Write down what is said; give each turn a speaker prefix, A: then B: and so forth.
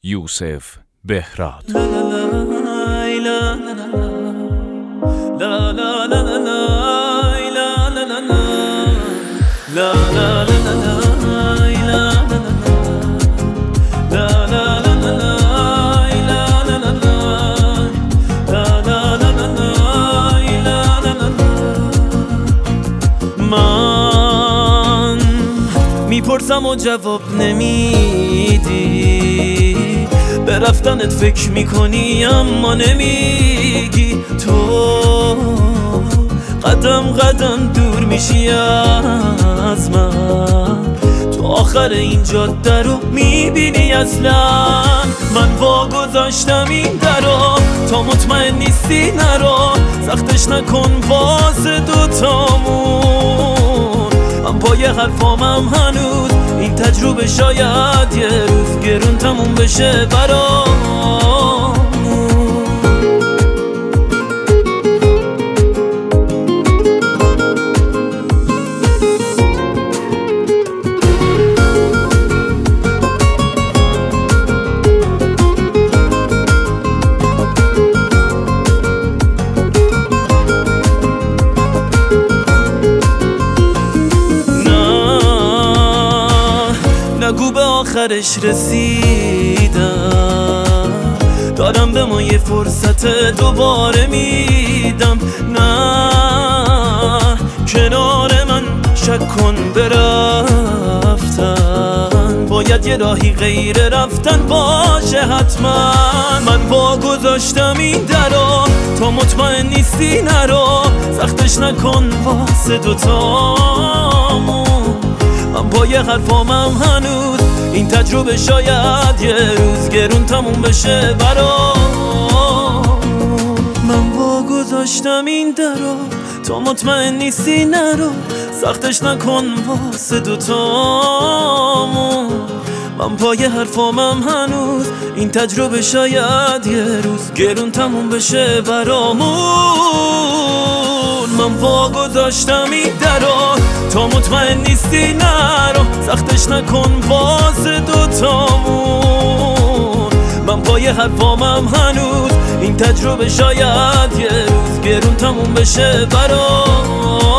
A: یوسف بهراد.
B: من میپرسم و جواب نمیدی، به رفتنت فکر میکنی اما نمیگی. تو قدم قدم دور میشی از من، تو آخر این جاده رو میبینی اصلا. من واگذاشتم این درو، تا مطمئن نیستی نرو، سختش نکن واسه دوتامون. من پای حرفامم هنوز، این تجربه شاید یه روز گرون تموم بشه برامون. نگو به آخرش رسیدم، دارم به ما یه فرصت دوباره میدم. نه کنار من شک کن برفتن، باید یه راهی غیر رفتن باشه حتما. من واگذاشتم این درو، تا مطمئن نیستی نرو، سختش نکن واسه دوتامون. من پای حرفامم هنوز، این تجربه شاید یه روز گرون تموم بشه برام. من واگذاشتم این درو، تا مطمئن نیستی نرو، سختش نکن واسه دوتامون. من پای حرفامم هنوز، این تجربه شاید یه روز گرون تموم بشه برامون. من واگذاشتم این درو، تا مطمئن نیستی نرو، سختش نکن واسه دوتامون. من پای حرفامم هنوز، این تجربه شاید یه روز گرون تموم بشه برام.